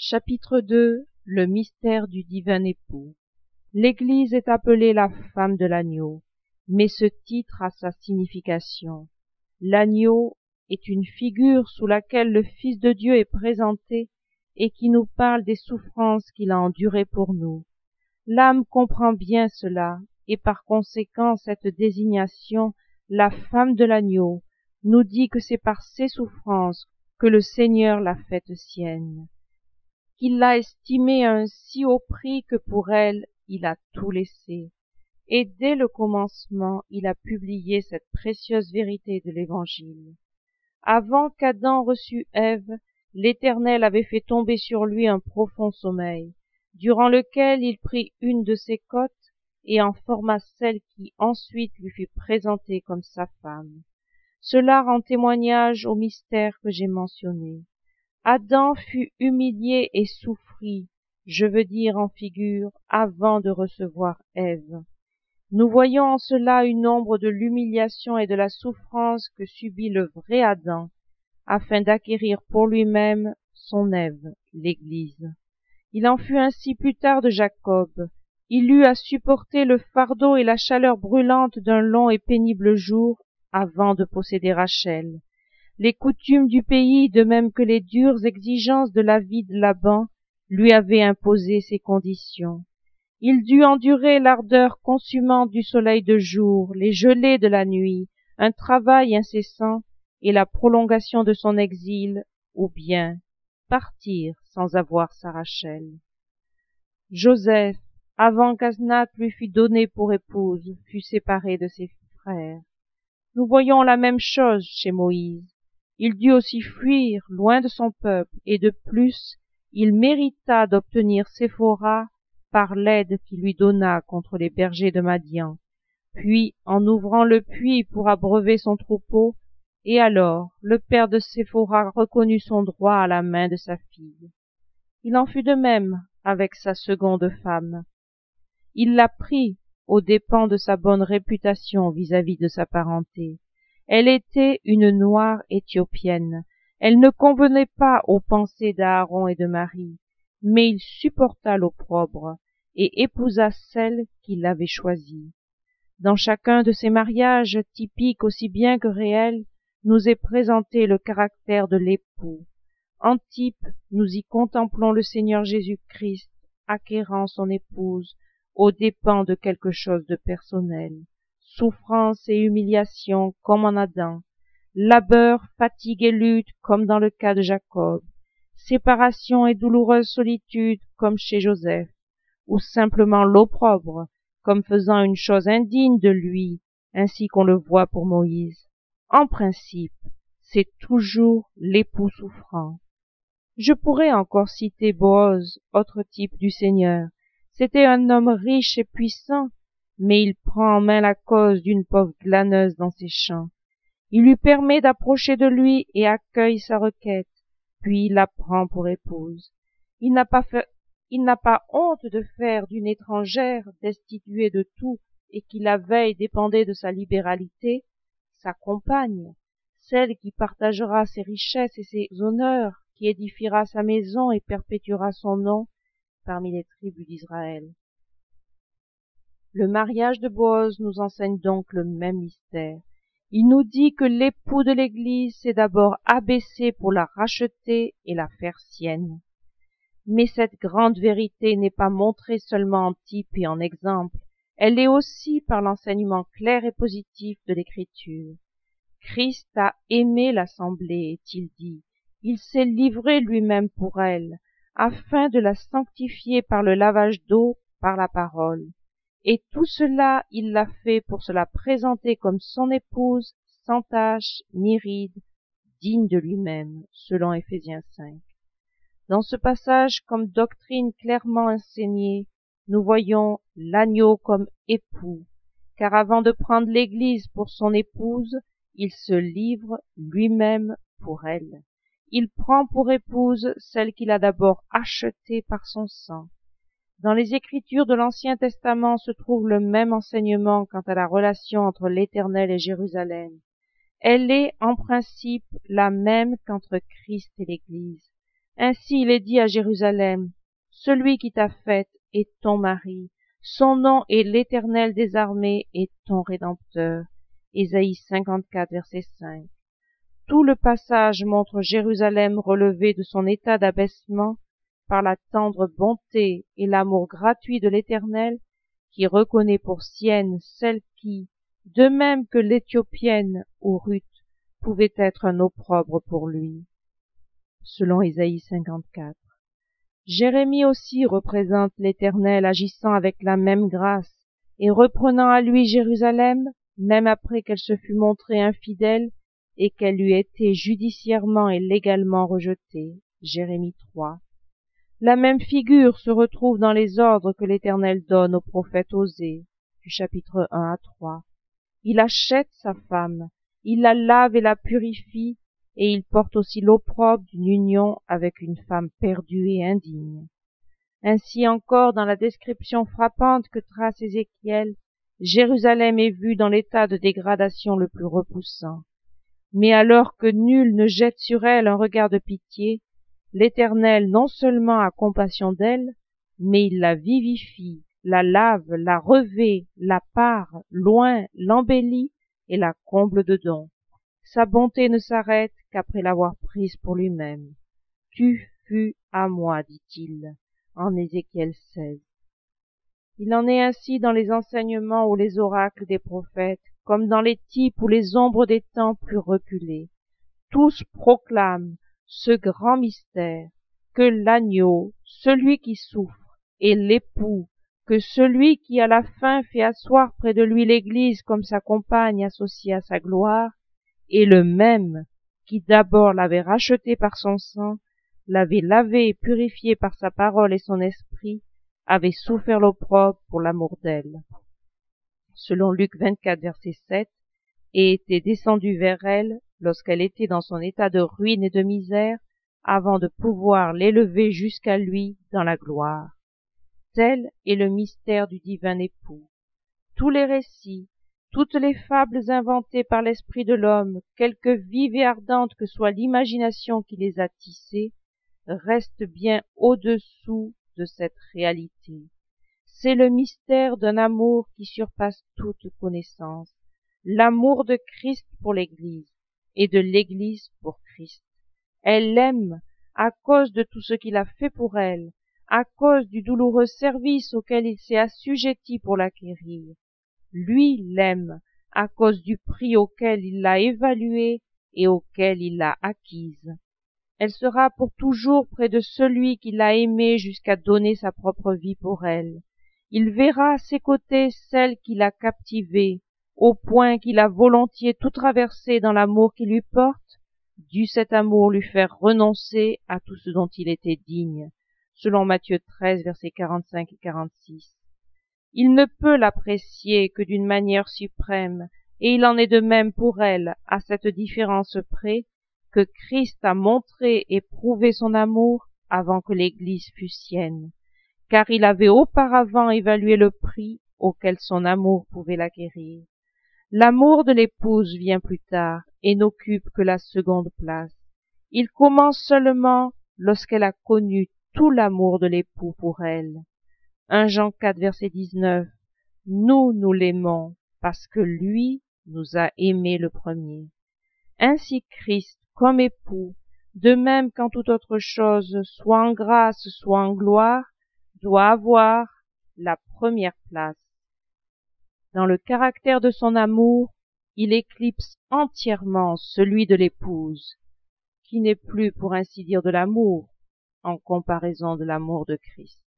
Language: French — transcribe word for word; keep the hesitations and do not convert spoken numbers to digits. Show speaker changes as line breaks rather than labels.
Chapitre deux. Le mystère du divin époux. L'Église est appelée la femme de l'agneau, mais ce titre a sa signification. L'agneau est une figure sous laquelle le Fils de Dieu est présenté et qui nous parle des souffrances qu'il a endurées pour nous. L'âme comprend bien cela, et par conséquent cette désignation, la femme de l'agneau, nous dit que c'est par ses souffrances que le Seigneur l'a faite sienne, qu'il l'a estimée à un si haut prix que pour elle il a tout laissé, et dès le commencement il a publié cette précieuse vérité de l'Évangile. Avant qu'Adam reçût Ève, l'Éternel avait fait tomber sur lui un profond sommeil, durant lequel il prit une de ses côtes et en forma celle qui ensuite lui fut présentée comme sa femme. Cela rend témoignage au mystère que j'ai mentionné. Adam fut humilié et souffrit, je veux dire en figure, avant de recevoir Ève. Nous voyons en cela une ombre de l'humiliation et de la souffrance que subit le vrai Adam, afin d'acquérir pour lui-même son Ève, l'Église. Il en fut ainsi plus tard de Jacob. Il eut à supporter le fardeau et la chaleur brûlante d'un long et pénible jour avant de posséder Rachel. Les coutumes du pays, de même que les dures exigences de la vie de Laban, lui avaient imposé ces conditions. Il dut endurer l'ardeur consumante du soleil de jour, les gelées de la nuit, un travail incessant et la prolongation de son exil, ou bien partir sans avoir sa Rachel. Joseph, avant qu'Asnath lui fût donné pour épouse, fut séparé de ses frères. Nous voyons la même chose chez Moïse. Il dut aussi fuir loin de son peuple, et de plus, il mérita d'obtenir Séphora par l'aide qu'il lui donna contre les bergers de Madian, puis en ouvrant le puits pour abreuver son troupeau, et alors le père de Séphora reconnut son droit à la main de sa fille. Il en fut de même avec sa seconde femme. Il la prit aux dépens de sa bonne réputation vis-à-vis de sa parenté. Elle était une noire éthiopienne. Elle ne convenait pas aux pensées d'Aaron et de Marie, mais il supporta l'opprobre et épousa celle qu'il avait choisie. Dans chacun de ces mariages, typiques aussi bien que réels, nous est présenté le caractère de l'époux. En type, nous y contemplons le Seigneur Jésus-Christ acquérant son épouse aux dépens de quelque chose de personnel. Souffrance et humiliation comme en Adam, labeur, fatigue et lutte comme dans le cas de Jacob, séparation et douloureuse solitude comme chez Joseph, ou simplement l'opprobre comme faisant une chose indigne de lui, ainsi qu'on le voit pour Moïse. En principe, c'est toujours l'époux souffrant. Je pourrais encore citer Boaz, autre type du Seigneur. C'était un homme riche et puissant, mais il prend en main la cause d'une pauvre glaneuse dans ses champs. Il lui permet d'approcher de lui et accueille sa requête, puis il la prend pour épouse. Il n'a pas fait, il n'a pas honte de faire d'une étrangère destituée de tout et qui la veille dépendait de sa libéralité, sa compagne, celle qui partagera ses richesses et ses honneurs, qui édifiera sa maison et perpétuera son nom parmi les tribus d'Israël. Le mariage de Boaz nous enseigne donc le même mystère. Il nous dit que l'époux de l'Église s'est d'abord abaissé pour la racheter et la faire sienne. Mais cette grande vérité n'est pas montrée seulement en type et en exemple, elle est aussi par l'enseignement clair et positif de l'Écriture. Christ a aimé l'assemblée, est-il dit. Il s'est livré lui-même pour elle, afin de la sanctifier par le lavage d'eau, par la parole. Et tout cela, il l'a fait pour se la présenter comme son épouse, sans tache ni ride, digne de lui-même, selon Éphésiens cinq. Dans ce passage, comme doctrine clairement enseignée, nous voyons l'agneau comme époux, car avant de prendre l'Église pour son épouse, il se livre lui-même pour elle. Il prend pour épouse celle qu'il a d'abord achetée par son sang. Dans les Écritures de l'Ancien Testament se trouve le même enseignement quant à la relation entre l'Éternel et Jérusalem. Elle est, en principe, la même qu'entre Christ et l'Église. Ainsi il est dit à Jérusalem, celui qui t'a faite est ton mari, son nom est l'Éternel des armées et ton Rédempteur. Ésaïe cinquante-quatre, verset cinq. Tout le passage montre Jérusalem relevée de son état d'abaissement par la tendre bonté et l'amour gratuit de l'Éternel, qui reconnaît pour sienne celle qui, de même que l'Éthiopienne ou Ruth, pouvait être un opprobre pour lui. Selon Ésaïe cinquante-quatre. Jérémie aussi représente l'Éternel agissant avec la même grâce et reprenant à lui Jérusalem, même après qu'elle se fût montrée infidèle et qu'elle eût été judiciairement et légalement rejetée. Jérémie trois. La même figure se retrouve dans les ordres que l'Éternel donne au prophète Osée, du chapitre un à trois. Il achète sa femme, il la lave et la purifie, et il porte aussi l'opprobre d'une union avec une femme perdue et indigne. Ainsi encore, dans la description frappante que trace Ézéchiel, Jérusalem est vue dans l'état de dégradation le plus repoussant. Mais alors que nul ne jette sur elle un regard de pitié, l'Éternel non seulement a compassion d'elle, mais il la vivifie, la lave, la revêt, la pare, loin, l'embellit et la comble de dons. Sa bonté ne s'arrête qu'après l'avoir prise pour lui-même. Tu fus à moi, dit-il, en Ézéchiel seize. Il en est ainsi dans les enseignements ou les oracles des prophètes, comme dans les types ou les ombres des temps plus reculés. Tous proclament ce grand mystère, que l'agneau, celui qui souffre, et l'époux, que celui qui à la fin fait asseoir près de lui l'Église comme sa compagne associée à sa gloire, est le même qui d'abord l'avait racheté par son sang, l'avait lavé et purifié par sa parole et son esprit, avait souffert l'opprobre pour l'amour d'elle. Selon Luc vingt-quatre, verset sept, et était descendu vers elle lorsqu'elle était dans son état de ruine et de misère, avant de pouvoir l'élever jusqu'à lui dans la gloire. Tel est le mystère du divin époux. Tous les récits, toutes les fables inventées par l'esprit de l'homme, quelque vive et ardente que soit l'imagination qui les a tissées, restent bien au-dessous de cette réalité. C'est le mystère d'un amour qui surpasse toute connaissance, l'amour de Christ pour l'Église et de l'Église pour Christ. Elle l'aime à cause de tout ce qu'il a fait pour elle, à cause du douloureux service auquel il s'est assujetti pour l'acquérir. Lui l'aime à cause du prix auquel il l'a évaluée et auquel il l'a acquise. Elle sera pour toujours près de celui qui l'a aimée jusqu'à donner sa propre vie pour elle. Il verra à ses côtés celle qui l'a captivée, au point qu'il a volontiers tout traversé dans l'amour qu'il lui porte, dut cet amour lui faire renoncer à tout ce dont il était digne, selon Matthieu treize, versets quarante-cinq et quarante-six. Il ne peut l'apprécier que d'une manière suprême, et il en est de même pour elle, à cette différence près, que Christ a montré et prouvé son amour avant que l'Église fût sienne, car il avait auparavant évalué le prix auquel son amour pouvait l'acquérir. L'amour de l'épouse vient plus tard et n'occupe que la seconde place. Il commence seulement lorsqu'elle a connu tout l'amour de l'époux pour elle. un Jean quatre, verset dix-neuf. Nous, nous l'aimons parce que lui nous a aimés le premier. Ainsi Christ, comme époux, de même qu'en toute autre chose, soit en grâce, soit en gloire, doit avoir la première place. Dans le caractère de son amour, il éclipse entièrement celui de l'épouse, qui n'est plus, pour ainsi dire, de l'amour, en comparaison de l'amour de Christ.